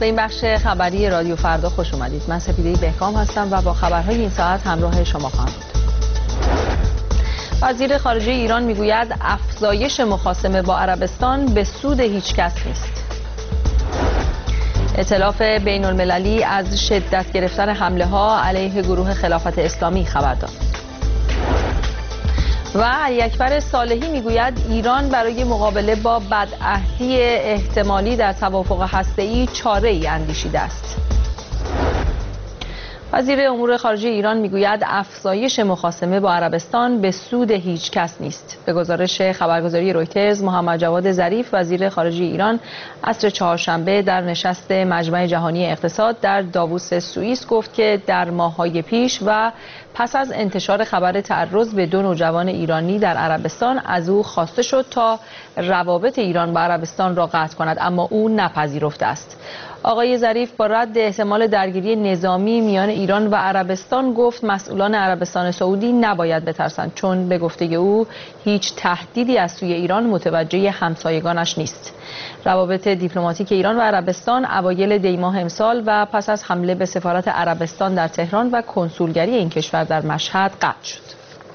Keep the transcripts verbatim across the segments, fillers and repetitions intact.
این بخش خبری رادیو فردا خوش اومدید. من سپیده بهکام هستم و با خبرهای این ساعت همراه شما خواهم بود. وزیر خارجه ایران میگوید افزایش مخاصمه با عربستان به سود هیچ کس نیست. ائتلاف بین المللی از شدت گرفتن حمله ها علیه گروه خلافت اسلامی خبر داد. و علی اکبر صالحی میگوید ایران برای مقابله با بدعهدی احتمالی در توافق هسته‌ای چاره‌ای اندیشیده است. وزیر امور خارجه ایران میگوید افزایش مخاصمه با عربستان به سود هیچ کس نیست. به گزارش خبرگزاری رویترز، محمد جواد ظریف وزیر خارجه ایران عصر چهارشنبه در نشست مجمع جهانی اقتصاد در داووس سوئیس گفت که در ماه‌های پیش و پس از انتشار خبر تعرض به دو نوجوان ایرانی در عربستان از او خواسته شد تا روابط ایران با عربستان را قطع کند، اما او نپذیرفته است. آقای ظریف با رد احتمال درگیری نظامی میان ایران و عربستان گفت مسئولان عربستان سعودی نباید بترسند، چون به گفته او هیچ تهدیدی از سوی ایران متوجه همسایگانش نیست. روابط دیپلماتیک ایران و عربستان اوایل دی ماه امسال و پس از حمله به سفارت عربستان در تهران و کنسولگری این کشور در مشهد قطع شد.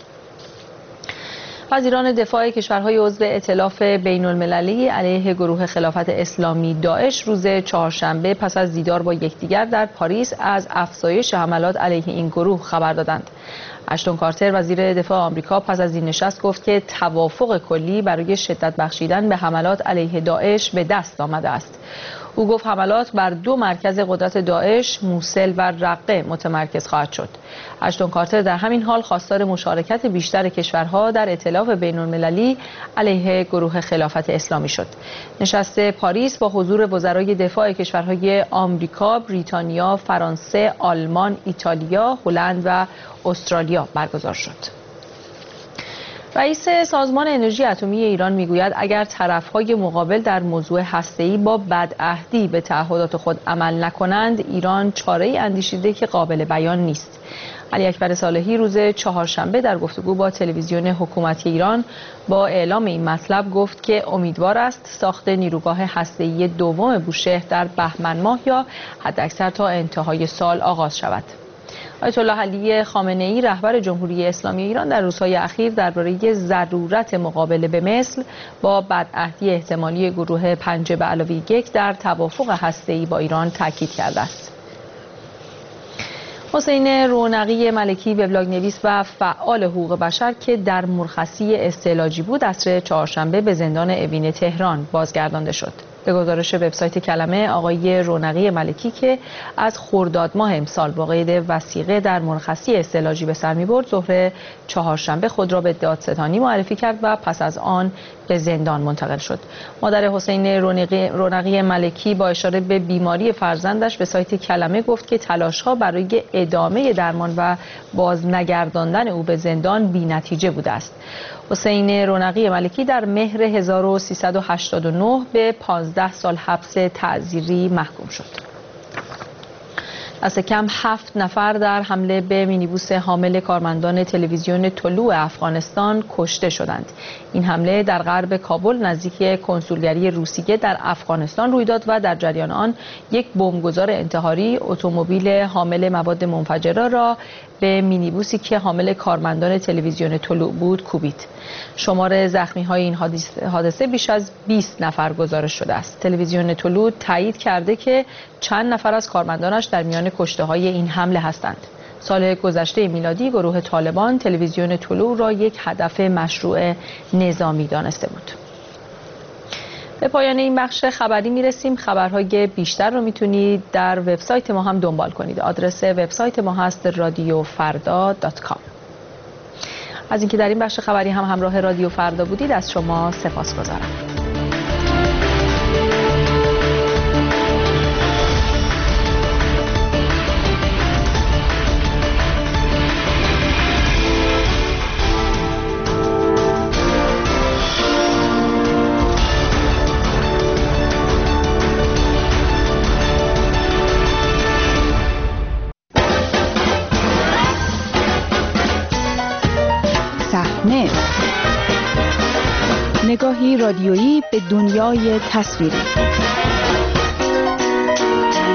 وزیران دفاع کشورهای عضو ائتلاف بین المللی علیه گروه خلافت اسلامی داعش روز چهارشنبه پس از دیدار با یکدیگر در پاریس از افزایش حملات علیه این گروه خبر دادند. اشتون کارتر وزیر دفاع آمریکا پس از این نشست گفت که توافق کلی برای شدت بخشیدن به حملات علیه داعش به دست آمده است. او گفت حملات بر دو مرکز قدرت داعش، موصل و رقه متمرکز خواهد شد. اشتون کارتر در همین حال خواستار مشارکت بیشتر کشورها در ائتلاف بین المللی علیه گروه خلافت اسلامی شد. نشست پاریس با حضور وزرای دفاع کشورهای آمریکا، بریتانیا، فرانسه، آلمان، ایتالیا، هلند و استرالیا برگزار شد. رئیس سازمان انرژی اتمی ایران میگوید اگر طرفهای مقابل در موضوع هسته‌ای با بدعهدی به تعهدات خود عمل نکنند، ایران چاره‌ای اندیشیده که قابل بیان نیست. علی اکبر صالحی روز چهارشنبه در گفتگو با تلویزیون حکومتی ایران با اعلام این مطلب گفت که امیدوار است ساخت نیروگاه هسته‌ای دوم بوشهر در بهمن ماه یا حداکثر تا انتهای سال آغاز شود. آیت الله علی خامنه‌ای رهبر جمهوری اسلامی ایران در روزهای اخیر درباره ضرورت مقابله به مثل با بدعهدی احتمالی گروه پنجه به علاوه یک در توافق هسته‌ای با ایران تاکید کرده است. حسین رونقی ملکی وبلاگ نویس و فعال حقوق بشر که در مرخصی استعلاجی بود عصر چهارشنبه به زندان اوین تهران بازگردانده شد. به گزارش وبسایت کلمه، آقای رونقی ملکی که از خرداد ماه امسال با قید وثیقه در مرخصی استعلاجی به سر می‌برد، ظهر چهارشنبه خود را به دادستانی معرفی کرد و پس از آن به زندان منتقل شد. مادر حسین رونقی, رونقی ملکی با اشاره به بیماری فرزندش به سایت کلمه گفت که تلاش‌ها برای ادامه درمان و بازنگرداندن او به زندان بی‌نتیجه بوده است. حسین رونقی ملکی در مهر هزار و سیصد و هشتاد و نه به پانزده سال حبس تعزیری محکوم شد. دست کم هفت نفر در حمله به مینیبوس حامل کارمندان تلویزیون طلوع افغانستان کشته شدند. این حمله در غرب کابل نزدیک کنسولگری روسیه در افغانستان روی داد و در جریان آن یک بمبگذار انتحاری اتومبیل حامل مواد منفجره را به مینیبوسی که حامل کارمندان تلویزیون طلوع بود کوبید. شمار زخمی‌های این حادثه بیش از بیست نفر گزارش شده است. تلویزیون طلوع تایید کرده که چند نفر از کارمندانش در میان کشته‌های این حمله هستند. سال گذشته میلادی گروه طالبان تلویزیون طلوع را یک هدف مشروع نظامی دانسته بود. به پایان این بخش خبری میرسیم. خبرهای بیشتر رو میتونید در وبسایت ما هم دنبال کنید. آدرس وبسایت ما هست رادیو فردا دات کام. از اینکه در این بخش خبری هم همراه رادیو فردا بودید از شما سپاسگزارم. نگاهی رادیویی به دنیای تصویری.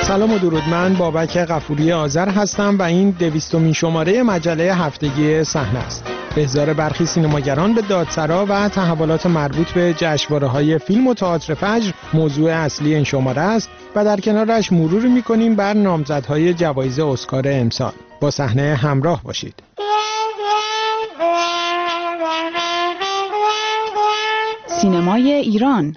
سلام و درود، من بابک غفوری آذر هستم و این دویستمین شماره مجله هفتگی صحنه است. احضار برخی سینماگران به دادسرا و تحولات مربوط به جشنواره‌های فیلم و تئاتر فجر موضوع اصلی این شماره است و در کنارش مرور می‌کنیم بر نامزدهای جوایز اسکار امسال. با صحنه همراه باشید. سینمای ایران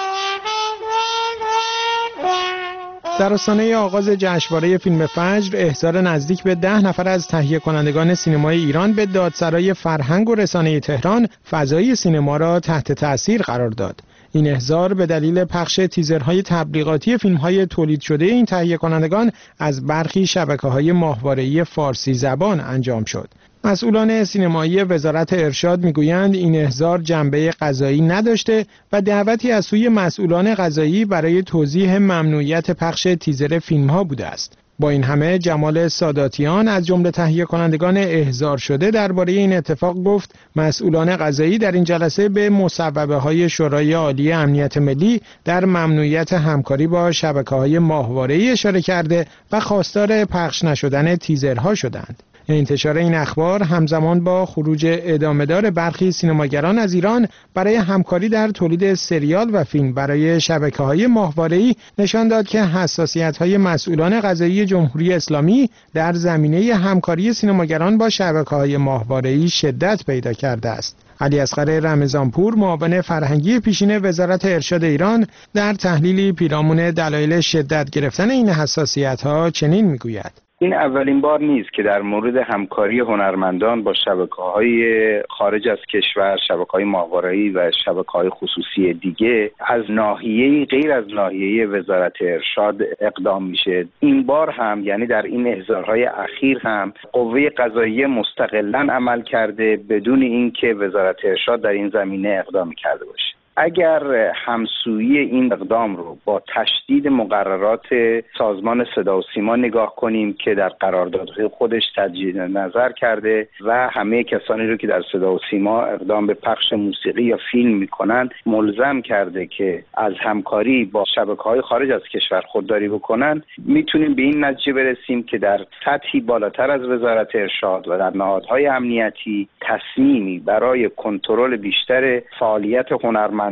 در آستانه آغاز جشنواره فیلم فجر، احضار نزدیک به ده نفر از تهیه کنندگان سینمای ایران به دادسرای فرهنگ و رسانه تهران فضای سینما را تحت تأثیر قرار داد. این احضار به دلیل پخش تیزرهای تبلیغاتی فیلم‌های تولید شده این تهیه کنندگان از برخی شبکه‌های ماهواره‌ای فارسی زبان انجام شد. مسئولان سینمایی وزارت ارشاد میگویند این احضار جنبه قضایی نداشته و دعوتی از سوی مسئولان قضایی برای توضیح ممنوعیت پخش تیزر فیلم‌ها بوده است. با این همه جمال ساداتیان از جمله تهیه کنندگان احضار شده درباره این اتفاق گفت مسئولان قضایی در این جلسه به مصوبه‌های شورای عالی امنیت ملی در ممنوعیت همکاری با شبکه‌های ماهواره‌ای اشاره کرده و خواستار پخش نشدن تیزرها شدند. انتشار این اخبار همزمان با خروج ادامه‌دار برخی سینماگران از ایران برای همکاری در تولید سریال و فیلم برای شبکه‌های ماهواره‌ای نشان داد که حساسیت‌های مسئولان قضایی جمهوری اسلامی در زمینه همکاری سینماگران با شبکه‌های ماهواره‌ای شدت پیدا کرده است. علی اصغر رمضانپور، معاون فرهنگی پیشین وزارت ارشاد ایران، در تحلیلی پیرامون دلایل شدت گرفتن این حساسیت‌ها چنین می‌گوید: این اولین بار نیست که در مورد همکاری هنرمندان با شبکه‌های خارج از کشور، شبکه‌های ماهواره‌ای و شبکه‌های خصوصی دیگه از ناحیه غیر از ناحیه وزارت ارشاد اقدام میشه. این بار هم، یعنی در این احضارهای اخیر هم، قوه قضاییه مستقلاً عمل کرده بدون اینکه وزارت ارشاد در این زمینه اقدام کرده باشه. اگر همسویی این اقدام رو با تشدید مقررات سازمان صدا و سیما نگاه کنیم که در قراردادهای خودش تجدید نظر کرده و همه کسانی رو که در صدا و سیما اقدام به پخش موسیقی یا فیلم میکنند ملزم کرده که از همکاری با شبکه‌های خارج از کشور خودداری بکنن، میتونیم به این نتیجه برسیم که در سطحی بالاتر از وزارت ارشاد و در نهادهای امنیتی تصمیمی برای کنترل بیشتر فعالیت هنرمندان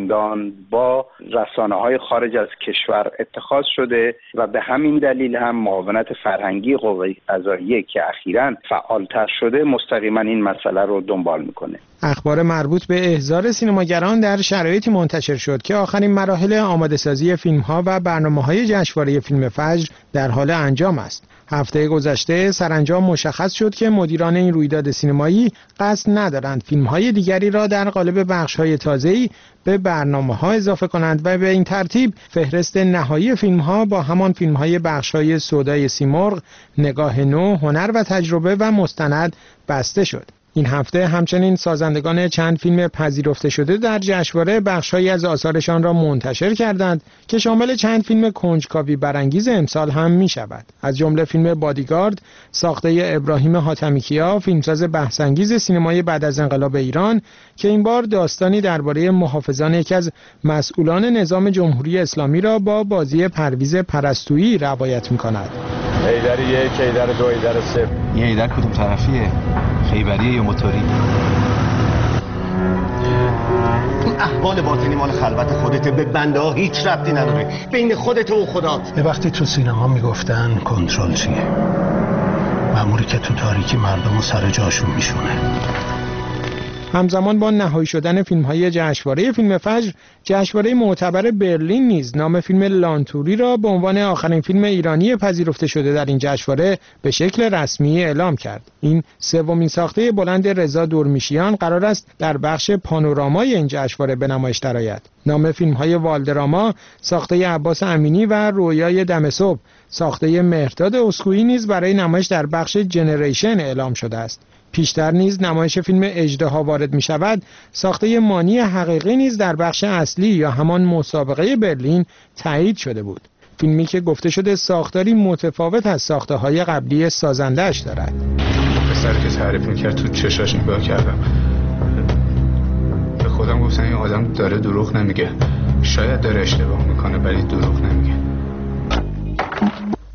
با رسانه‌های خارج از کشور اتخاذ شده و به همین دلیل هم معاونت فرهنگی قوه قضاییه که اخیراً فعالتر شده مستقیما این مسئله رو دنبال میکنه. اخبار مربوط به احضار سینماگران در شرایطی منتشر شد که آخرین مراحل آماده‌سازی فیلم‌ها و برنامه‌های جشنواره فیلم فجر در حال انجام است. هفته گذشته سرانجام مشخص شد که مدیران این رویداد سینمایی قصد ندارند فیلم‌های دیگری را در قالب بخش‌های تازه‌ای به برنامه‌ها اضافه کنند و به این ترتیب فهرست نهایی فیلم‌ها با همان فیلم‌های بخش‌های سودای سیمرغ، نگاه نو، هنر و تجربه و مستند بسته شد. این هفته همچنین سازندگان چند فیلم پذیرفته شده در جشنواره بخش‌هایی از آثارشان را منتشر کردند که شامل چند فیلم کنجکاوی برانگیز امسال هم می‌شود. از جمله فیلم بادیگارد ساخته ابراهیم حاتمیکیا، فیلمساز بحث‌انگیز سینمای بعد از انقلاب ایران که این بار داستانی درباره محافظان یکی از مسئولان نظام جمهوری اسلامی را با بازی پرویز پرستویی روایت می‌کند. ایدر یک، ایدر دو، ایدر سه. یه ایدر کدوم طرفیه؟ خیبریه یا موتوری؟ این احوال باطنی مال خلوت خودته، به بنده ها هیچ ربطی نداره، بین خودت و خدات. یه وقتی تو سینما میگفتن کنترل چیه؟ مأموری که تو تاریکی مردم رو سر جاشون میشونه. همزمان با نهایی شدن فیلم‌های جشنواره فیلم فجر، جشنواره معتبر برلین نیز نام فیلم لانتوری را به عنوان آخرین فیلم ایرانی پذیرفته شده در این جشنواره به شکل رسمی اعلام کرد. این سومین ساخته بلند رضا دورمیشیان قرار است در بخش پانورامای این جشنواره به نمایش درآید. نام فیلم‌های والدراما ساخته عباس امینی و رویای دم صبح ساخته مهرداد اسکویی نیز برای نمایش در بخش جنریشن اعلام شده است. پیشتر نیز نمایش فیلم اژدها وارد می شود ساخته مانی حقیقی نیز در بخش اصلی یا همان مسابقه برلین تایید شده بود. فیلمی که گفته شده ساختاری متفاوت از ساخته های قبلی سازنده‌اش دارد. پسری که تعریف میکرد تو چشاش نگاه کردم، به خودم گفتم این آدم داره دروغ نمیگه، شاید داره اشتباه میکنه ولی دروغ نمیگه.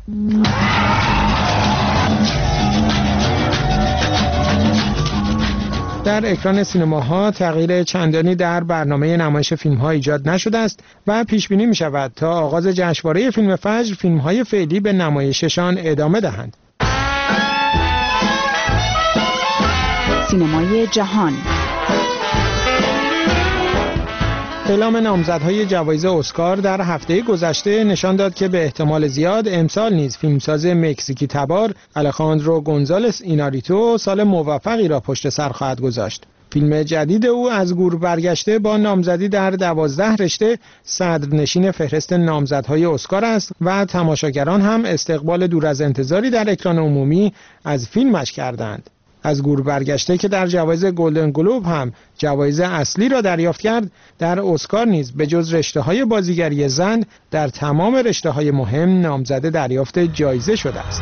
در اکران سینماها تغییر چندانی در برنامه نمایش فیلم‌ها ایجاد نشده است و پیش بینی می‌شود تا آغاز جشنواره فیلم فجر فیلم‌های فعلی به نمایششان ادامه دهند. سینمای جهان. اعلام نامزدهای جوایز اسکار در هفته گذشته نشان داد که به احتمال زیاد امسال نیز فیلمساز مکزیکی تبار آلخاندرو گونزالس ایناریتو سال موفقی را پشت سر خواهد گذاشت. فیلم جدید او از گور برگشته با نامزدی در دوازده رشته صدرنشین فهرست نامزدهای اسکار است و تماشاگران هم استقبال دور از انتظاری در اکران عمومی از فیلمش کردند. از گور برگشته که در جوایز گلدن گلوب هم جوایز اصلی را دریافت کرد، در اسکار نیز به جز رشته‌های بازیگری زن در تمام رشته‌های مهم نامزد دریافت جایزه شده است.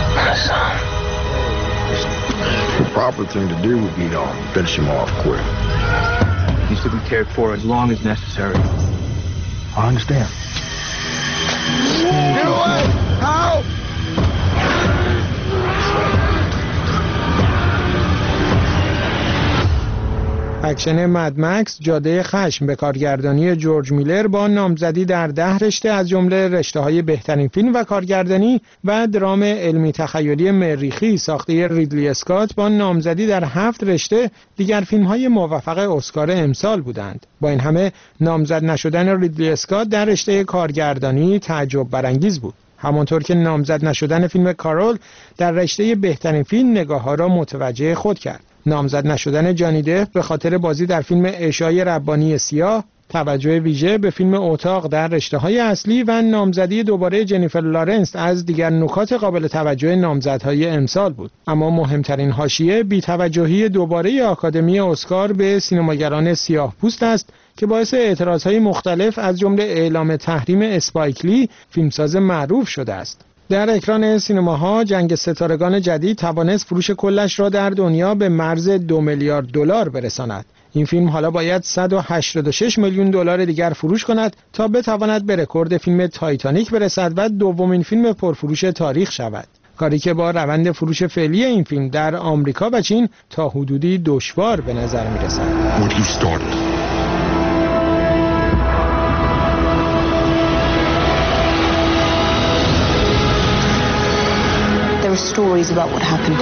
اکشن مد مکس جاده خشم به کارگردانی جورج میلر با نامزدی در ده رشته از جمله رشته‌های بهترین فیلم و کارگردانی و درام علمی تخیلی مریخی ساخته ریدلی اسکات با نامزدی در هفت رشته دیگر فیلم‌های موفق اسکار امسال بودند. با این همه نامزد نشدن ریدلی اسکات در رشته کارگردانی تعجب برانگیز بود. همانطور که نامزد نشدن فیلم کارول در رشته بهترین فیلم نگاه‌ها را متوجه خود کرد. نامزد نشدن جانی دپ به خاطر بازی در فیلم عشای ربانی سیاه، توجه ویژه به فیلم اتاق در رشته‌های اصلی و نامزدی دوباره جنیفر لارنس از دیگر نکات قابل توجه نامزدهای امسال بود. اما مهمترین حاشیه بی‌توجهی دوباره آکادمی اسکار به سینماگران سیاه‌پوست است که باعث اعتراضهای مختلف از جمله اعلام تحریم اسپایک لی، فیلمساز معروف شده است. در اکران سینماها جنگ ستارگان جدید توانست فروش کلش را در دنیا به مرز دو میلیارد دلار برساند. این فیلم حالا باید صد و هشتاد و شش میلیون دلار دیگر فروش کند تا بتواند به رکورد فیلم تایتانیک برسد و دومین فیلم پرفروش تاریخ شود. کاری که با روند فروش فعلی این فیلم در آمریکا و چین تا حدودی دشوار به نظر می‌رسد. There were stories about what happened.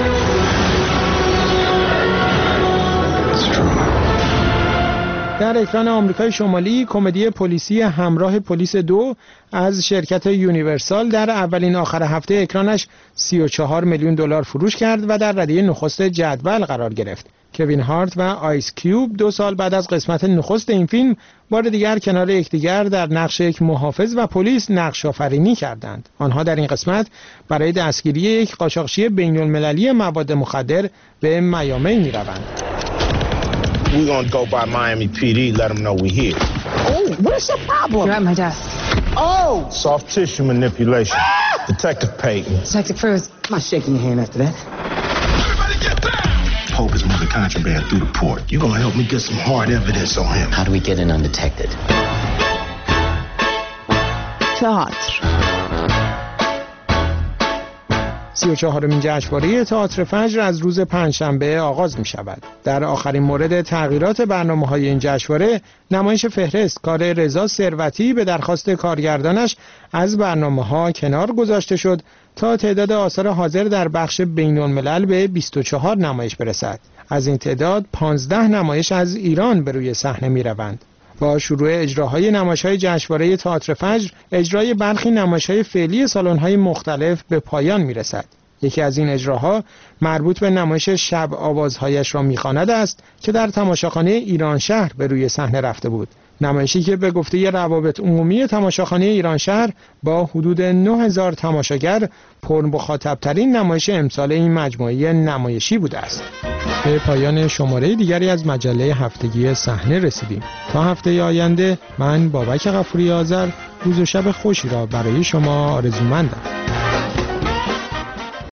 It's true. در اکران آمریکای شمالی کمدی پلیسی همراه پلیس دو از شرکت یونیورسال در اولین آخر هفته اکرانش سی و چهار میلیون دلار فروش کرد و در ردیف نخست جدول قرار گرفت. کوین هارت و آیس کیوب دو سال بعد از قسمت نخست این فیلم بار دیگر کنار یکدیگر در نقش یک محافظ و پلیس نقش آفرینی کردند. آنها در این قسمت برای دستگیری یک قاچاقچی بین‌المللی مواد مخدر به میامی می‌روند. We're gonna go by Miami P D, let them know we're here. Oh, what's your problem? You're at my desk. Oh! Soft tissue manipulation. Ah! Detective Payton. Detective Cruz. I'm not shaking your hand after that. Everybody get down! Pope is moving contraband through the port. You're gonna help me get some hard evidence on him. How do we get in undetected? تئاتر. سی و چهارمین جشنواره تئاتر فجر از روز پنجشنبه آغاز می شود. در آخرین مورد تغییرات برنامه‌های این جشنواره، نمایش فهرست کار رضا ثروتی به درخواست کارگردانش از برنامه‌ها کنار گذاشته شد تا تعداد آثار حاضر در بخش بین‌الملل به بیست و چهار نمایش برسد. از این تعداد پانزده نمایش از ایران به روی صحنه می‌روند. با شروع اجراهای نمایش‌های جشنواره تئاتر فجر، اجرای برخی نمایش‌های فعلی سالن‌های مختلف به پایان می‌رسد. یکی از این اجراها مربوط به نمایش شب آوازهایش را می‌خواند است که در تماشاخانه ایران شهر به روی صحنه رفته بود. نمایشی که به گفته روابط عمومی تماشاخانه ایران شهر با حدود نه هزار تماشاگر پرمخاطب‌ترین نمایش امسال این مجموعه نمایشی بوده است. به پایان شماره دیگری از مجله هفتگی صحنه رسیدیم. تا هفته آینده من بابک غفوری آذر روز و شب خوشی را برای شما آرزومندم.